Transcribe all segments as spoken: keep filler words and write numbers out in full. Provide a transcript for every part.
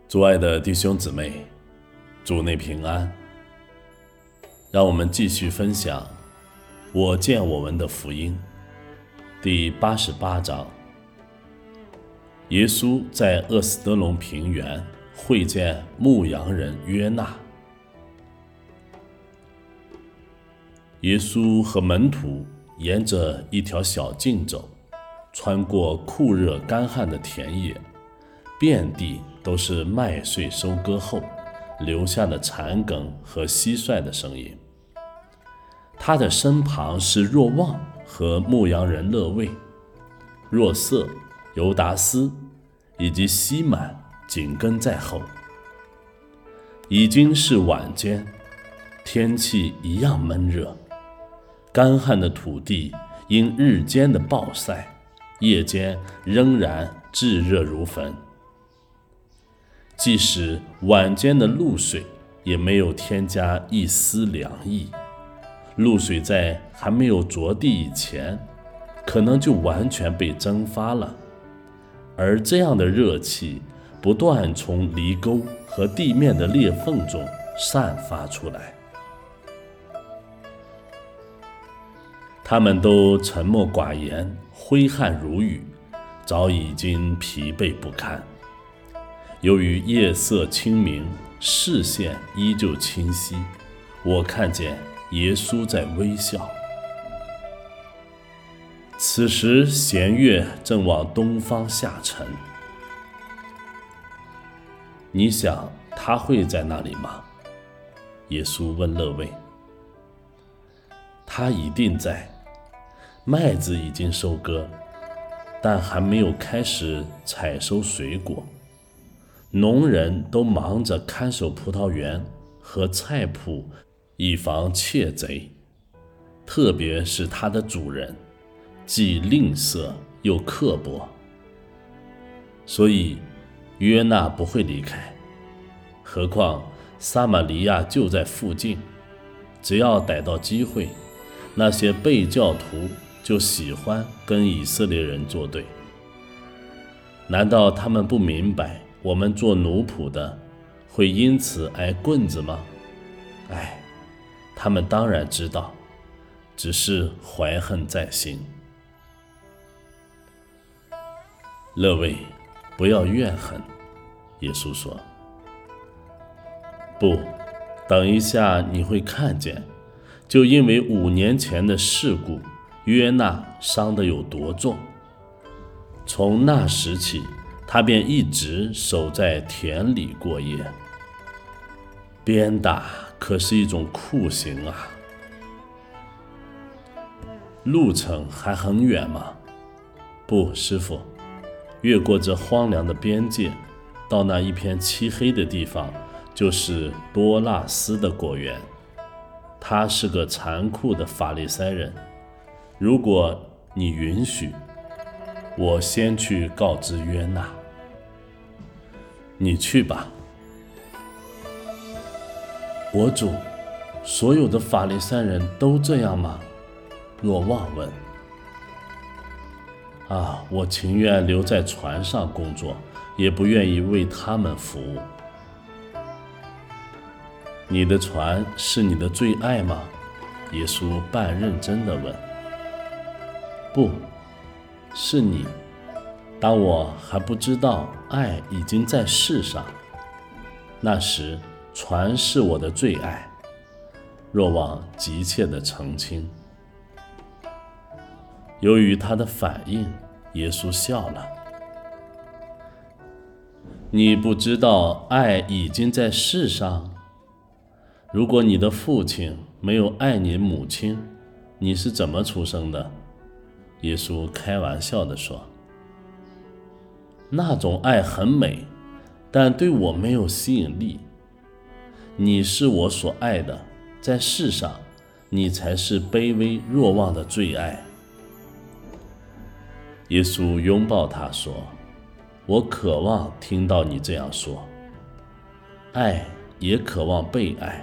主爱的弟兄姊妹，主内平安。让我们继续分享我见我闻的福音第八十八章。耶稣在厄斯德隆平原会见牧羊人约纳。耶稣和门徒沿着一条小径走，穿过酷热干旱的田野，遍地都是麦穗收割后留下的残梗和蟋蟀的声音。他的身旁是若望和牧羊人勒卫，若瑟、犹达斯以及西满紧跟在后。已经是晚间，天气一样闷热，干旱的土地因日间的暴晒，夜间仍然炙热如焚。即使晚间的露水也没有添加一丝凉意，露水在还没有着地以前，可能就完全被蒸发了，而这样的热气不断从犁沟和地面的裂缝中散发出来。他们都沉默寡言，挥汗如雨，早已经疲惫不堪。由于夜色清明，视线依旧清晰，我看见耶稣在微笑。此时弦月正往东方下沉。你想他会在那里吗？耶稣问勒卫。他一定在。麦子已经收割，但还没有开始采收水果。农人都忙着看守葡萄园和菜圃，以防窃贼，特别是他的主人，既吝啬又刻薄。所以约纳不会离开，何况撒玛利亚就在附近，只要逮到机会，那些背教徒就喜欢跟以色列人作对。难道他们不明白我们做奴仆的会因此挨棍子吗？哎，他们当然知道，只是怀恨在心。勒卫，不要怨恨，耶稣说。不，等一下你会看见，就因为五年前的事故，约纳伤得有多重。从那时起，他便一直守在田里过夜。鞭打可是一种酷刑啊！路程还很远吗？不，师傅，越过这荒凉的边界，到那一片漆黑的地方，就是多纳斯的果园。他是个残酷的法利赛人。如果你允许，我先去告知约纳。你去吧。我主，所有的法利赛人都这样吗？若望问。啊，我情愿留在船上工作，也不愿意为他们服务。你的船是你的最爱吗？耶稣半认真地问。不，是你。当我还不知道爱已经在世上，那时船是我的最爱。若望急切地澄清。由于他的反应，耶稣笑了。你不知道爱已经在世上？如果你的父亲没有爱你母亲，你是怎么出生的？耶稣开玩笑地说。那种爱很美，但对我没有吸引力。你是我所爱的，在世上，你才是卑微弱望的最爱。耶稣拥抱他说，我渴望听到你这样说。爱也渴望被爱。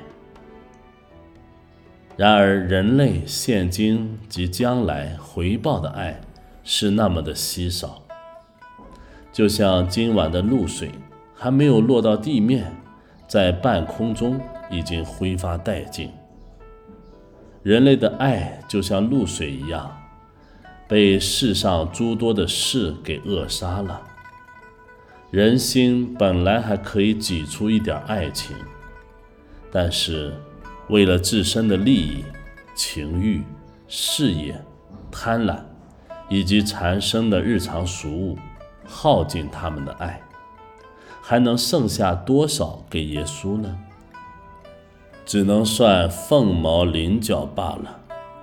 然而人类现今及将来回报的爱是那么的稀少，就像今晚的露水还没有落到地面，在半空中已经挥发殆尽。人类的爱就像露水一样，被世上诸多的事给扼杀了。人心本来还可以挤出一点爱情，但是为了自身的利益、情欲、事业、贪婪以及缠身的日常俗物，耗尽他们的爱，还能剩下多少给耶稣呢？只能算凤毛麟角罢了。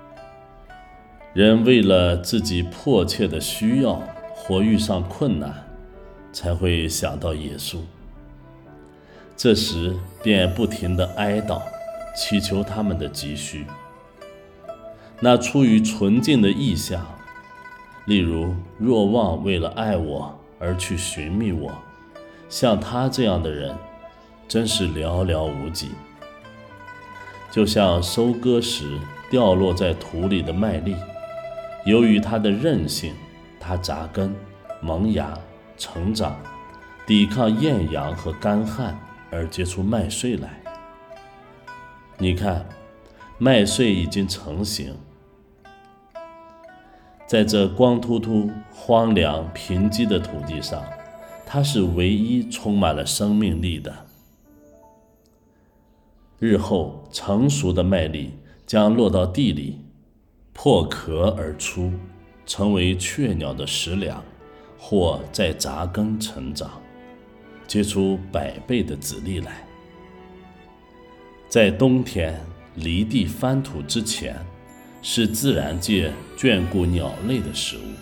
人为了自己迫切的需要或遇上困难，才会想到耶稣，这时便不停地哀悼，祈求他们的急需。那出于纯净的意向，例如若望为了爱我而去寻觅我，像他这样的人真是寥寥无几。就像收割时掉落在土里的麦粒，由于它的韧性，它扎根、萌芽、成长，抵抗艳阳和干旱，而结出麦穗来。你看，麦穗已经成型，在这光秃秃、荒凉、贫瘠的土地上，它是唯一充满了生命力的。日后成熟的麦粒将落到地里，破壳而出，成为雀鸟的食粮，或再扎根成长，结出百倍的籽粒来。在冬天离地翻土之前，是自然界眷顾鸟类的食物。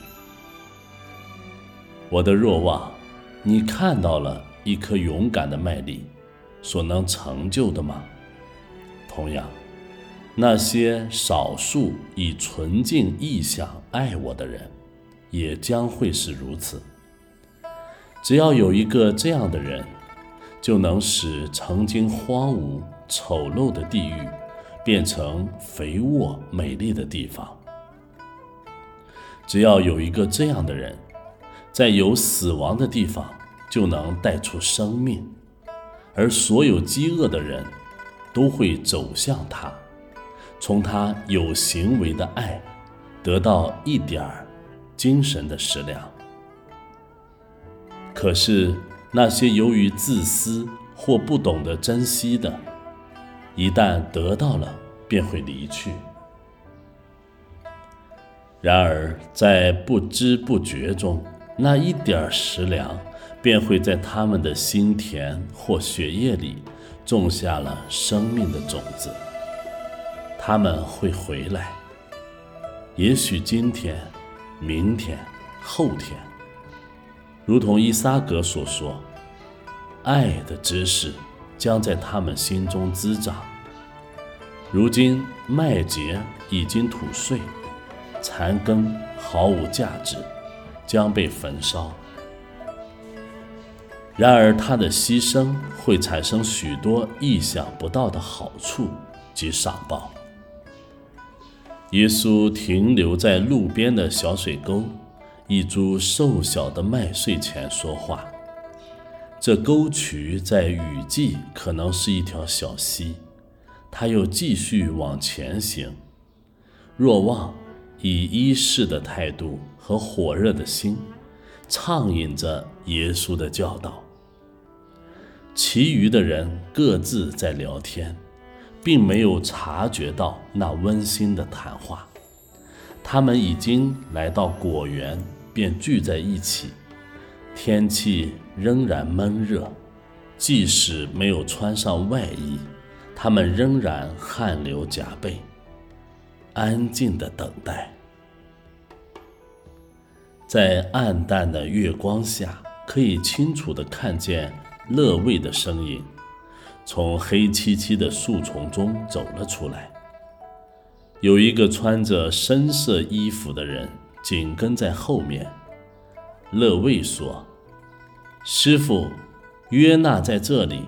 我的若望，你看到了一颗勇敢的麦粒所能成就的吗？同样，那些少数以纯净意向爱我的人，也将会是如此。只要有一个这样的人，就能使曾经荒芜丑陋的地狱变成肥沃美丽的地方。只要有一个这样的人，在有死亡的地方就能带出生命，而所有饥饿的人都会走向他，从他有行为的爱得到一点儿精神的食粮。可是那些由于自私或不懂得珍惜的，一旦得到了便会离去。然而在不知不觉中，那一点食粮便会在他们的心田或血液里种下了生命的种子。他们会回来，也许今天、明天、后天，如同伊撒格所说，爱的知识将在他们心中滋长。如今麦秸已经吐穗，残根毫无价值，将被焚烧。然而他的牺牲会产生许多意想不到的好处及赏报。耶稣停留在路边的小水沟，一株瘦小的麦穗前说话。这沟渠在雨季可能是一条小溪，他又继续往前行。若望以医士的态度和火热的心畅饮着耶稣的教导。其余的人各自在聊天，并没有察觉到那温馨的谈话。他们已经来到果园，便聚在一起。天气仍然闷热，即使没有穿上外衣，他们仍然汗流浃背，安静地等待。在暗淡的月光下，可以清楚地看见勒卫的身影从黑漆漆的树丛中走了出来。有一个穿着深色衣服的人紧跟在后面。勒卫说：“师父，约纳在这里。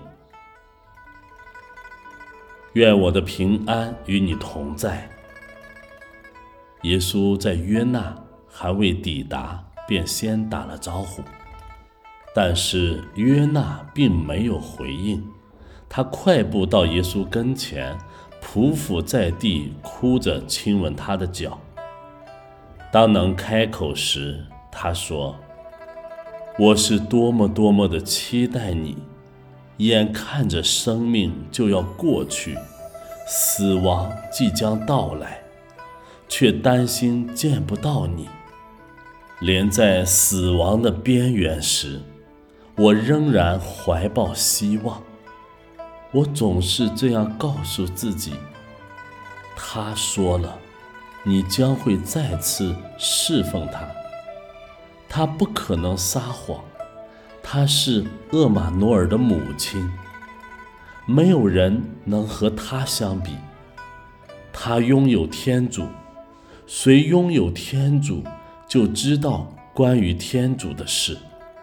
愿我的平安与你同在。”耶稣在约纳还未抵达，便先打了招呼。 但是约纳并没有回应，他快步到耶稣跟前，匍匐在地，哭着亲吻他的脚。当能开口时，他说：我是多么多么的期待你，眼看着生命就要过去，死亡即将到来，却担心见不到你。连在死亡的边缘时，我仍然怀抱希望。我总是这样告诉自己，他说了，你将会再次侍奉他，他不可能撒谎，他是厄玛诺尔的母亲，没有人能和他相比。他拥有天主，谁拥有天主，就知道关于天主的事。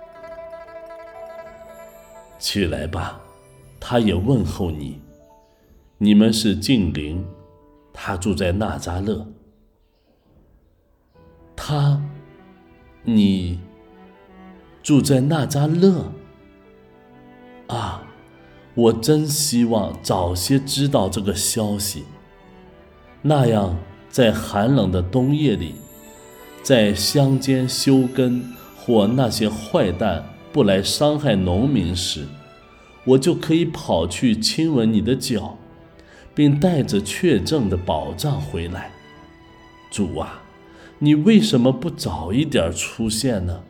起来吧，他也问候你。你们是近邻，他住在纳匝勒。他，你住在纳匝勒？啊，我真希望早些知道这个消息，那样在寒冷的冬夜里，在乡间休耕或那些坏蛋不来伤害农民时，我就可以跑去亲吻你的脚，并带着确证的保障回来。主啊，你为什么不早一点出现呢？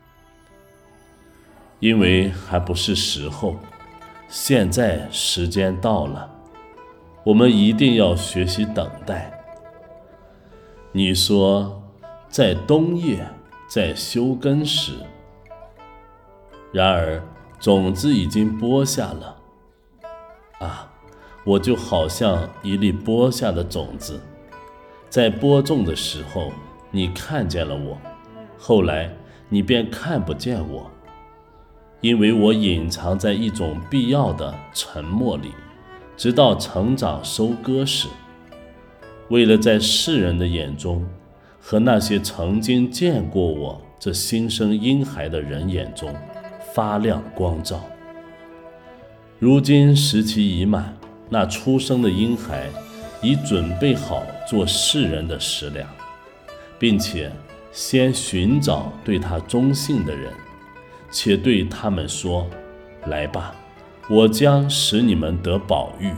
因为还不是时候，现在时间到了，我们一定要学习等待。你说在冬夜，在休耕时，然而种子已经播下了。啊，我就好像一粒播下的种子，在播种的时候，你看见了我，后来你便看不见我，因为我隐藏在一种必要的沉默里，直到成长收割时，为了在世人的眼中和那些曾经见过我这新生婴孩的人眼中发亮光照。如今时期已满，那出生的婴孩已准备好做世人的食粮，并且先寻找对他忠信的人，且对他们说：来吧，我将使你们得保育。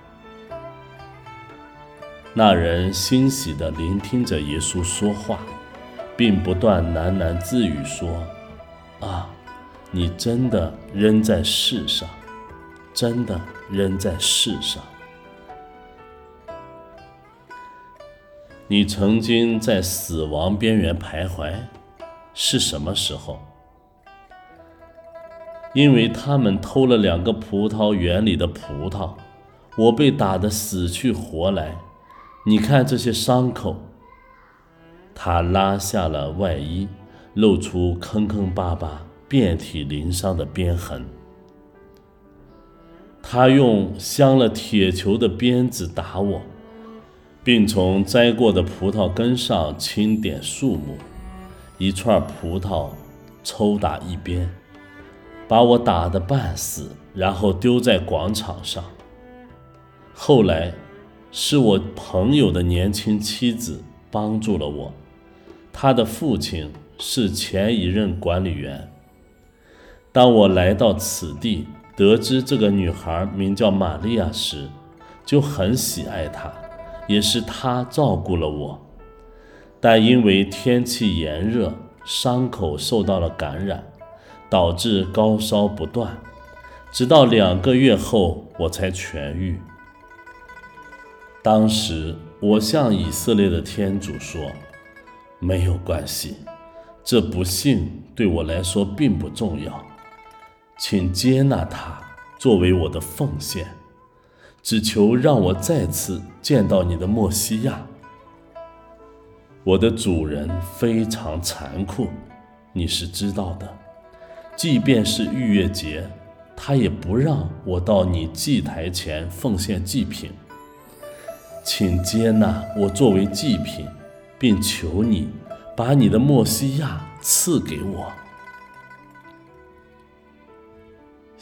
那人欣喜地聆听着耶稣说话，并不断喃喃自语说：啊，你真的仍在世上，真的仍在世上。你曾经在死亡边缘徘徊，是什么时候？因为他们偷了两个葡萄园里的葡萄，我被打得死去活来。你看这些伤口。他拉下了外衣，露出坑坑巴巴、遍体鳞伤的鞭痕。他用镶了铁球的鞭子打我，并从摘过的葡萄根上轻点树木，一串葡萄抽打一边，把我打得半死，然后丢在广场上。后来是我朋友的年轻妻子帮助了我，他的父亲是前一任管理员。当我来到此地，得知这个女孩名叫玛利亚时，就很喜爱她，也是她照顾了我。但因为天气炎热，伤口受到了感染，导致高烧不断，直到两个月后我才痊愈。当时我向以色列的天主说，没有关系，这不幸对我来说并不重要，请接纳它作为我的奉献，只求让我再次见到你的默西亚。我的主人非常残酷，你是知道的，即便是逾越节，他也不让我到你祭台前奉献祭品。请接纳我作为祭品，并求你把你的默西亚赐给我。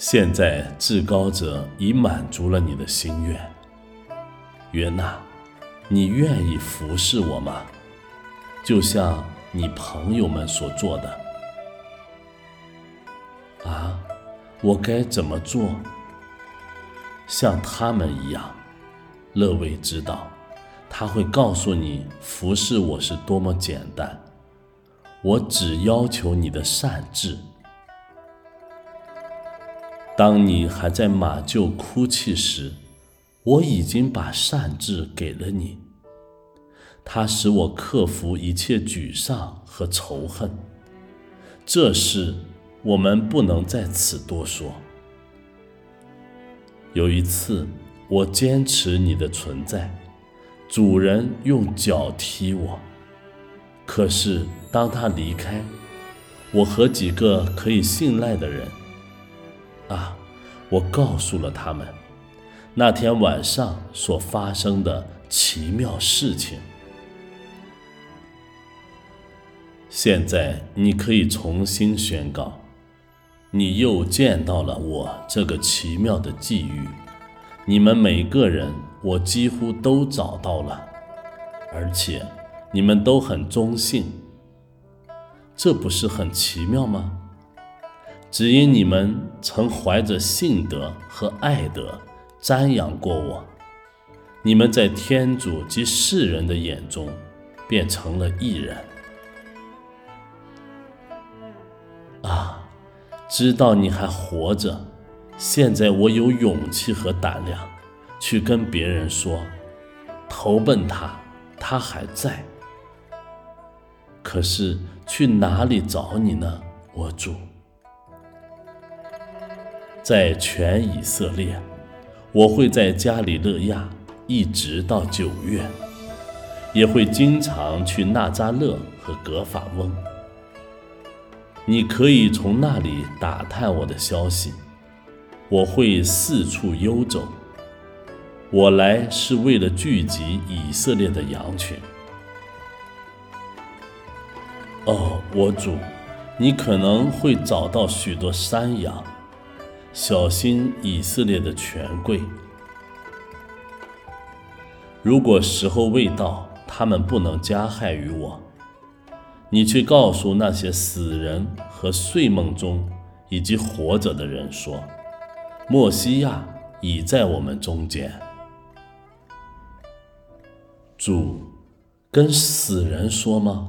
现在至高者已满足了你的心愿。约纳，你愿意服侍我吗？就像你朋友们所做的。啊，我该怎么做？像他们一样。勒维知道，他会告诉你服侍我是多么简单。我只要求你的善治。当你还在马厩哭泣时，我已经把善治给了你。它使我克服一切沮丧和仇恨。这事我们不能在此多说。有一次，我坚持你的存在，主人用脚踢我。可是当他离开，我和几个可以信赖的人，啊，我告诉了他们那天晚上所发生的奇妙事情。现在你可以重新宣告，你又见到了我这个奇妙的际遇。你们每个人我几乎都找到了，而且你们都很忠信。这不是很奇妙吗？只因你们曾怀着信德和爱德瞻仰过我，你们在天主及世人的眼中便成了义人。啊，知道你还活着，现在我有勇气和胆量去跟别人说，投奔他，他还在。可是去哪里找你呢，我主？在全以色列，我会在加里肋亚一直到九月，也会经常去纳扎勒和格法翁。你可以从那里打探我的消息，我会四处游走。我来是为了聚集以色列的羊群。哦，我主，你可能会找到许多山羊，小心以色列的权贵。如果时候未到，他们不能加害于我，你去告诉那些死人和睡梦中以及活着的人说，默西亚已在我们中间。主，跟死人说吗？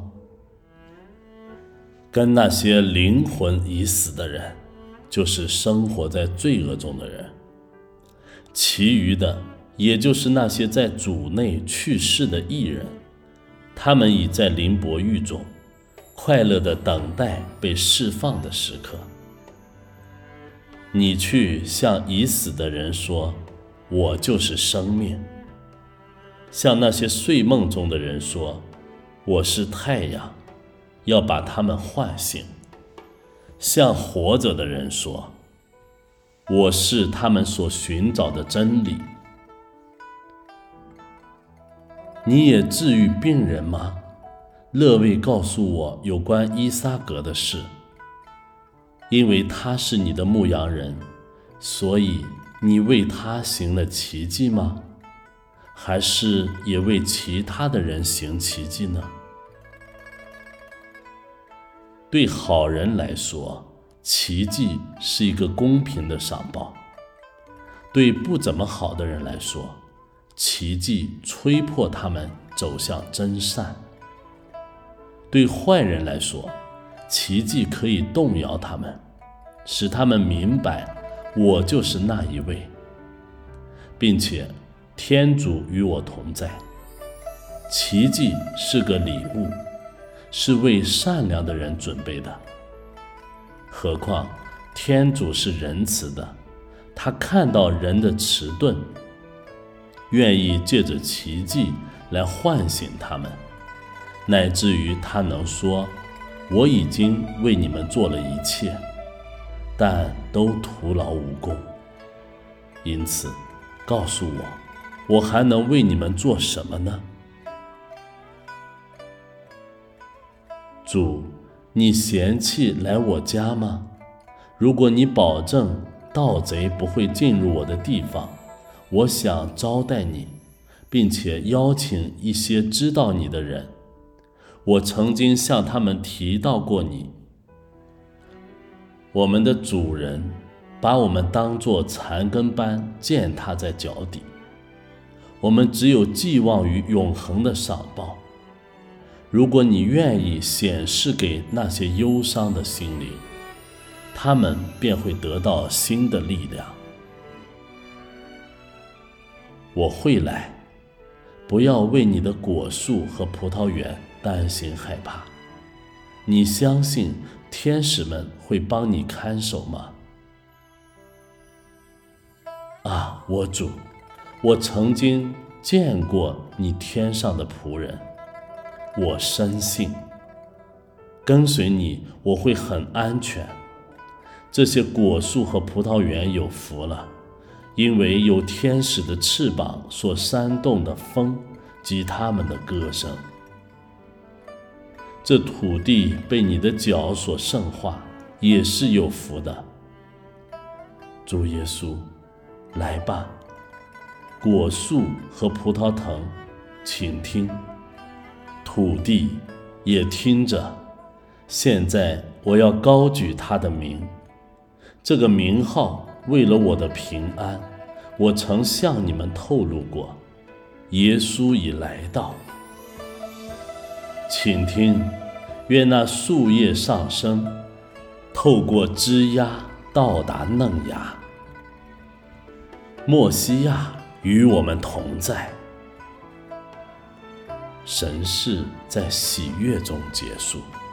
跟那些灵魂已死的人，就是生活在罪恶中的人。其余的，也就是那些在主内去世的义人，他们已在灵薄狱中，快乐地等待被释放的时刻。你去向已死的人说，我就是生命；向那些睡梦中的人说，我是太阳，要把他们唤醒；向活着的人说，我是他们所寻找的真理。你也治愈病人吗？勒卫告诉我有关伊撒格的事。因为他是你的牧羊人，所以你为他行了奇迹吗？还是也为其他的人行奇迹呢？对好人来说，奇迹是一个公平的赏报；对不怎么好的人来说，奇迹吹破他们走向真善；对坏人来说，奇迹可以动摇他们，使他们明白我就是那一位，并且天主与我同在。奇迹是个礼物，是为善良的人准备的。何况天主是仁慈的，他看到人的迟钝，愿意借着奇迹来唤醒他们，乃至于他能说，我已经为你们做了一切，但都徒劳无功。因此告诉我，我还能为你们做什么呢？主，你嫌弃来我家吗？如果你保证盗贼不会进入我的地方，我想招待你，并且邀请一些知道你的人。我曾经向他们提到过你。我们的主人把我们当作残根般践踏在脚底，我们只有寄望于永恒的赏报。如果你愿意显示给那些忧伤的心灵，他们便会得到新的力量。我会来，不要为你的果树和葡萄园担心害怕。你相信天使们会帮你看守吗？啊，我主，我曾经见过你天上的仆人，我深信跟随你我会很安全。这些果树和葡萄园有福了，因为有天使的翅膀所煽动的风及他们的歌声。这土地被你的脚所圣化，也是有福的。主耶稣，来吧，果树和葡萄藤，请听；土地也听着。现在我要高举他的名，这个名号为了我的平安，我曾向你们透露过。耶稣已来到，请听，愿那树叶上升，透过枝桠到达嫩芽。默西亚与我们同在。神事在喜悦中结束。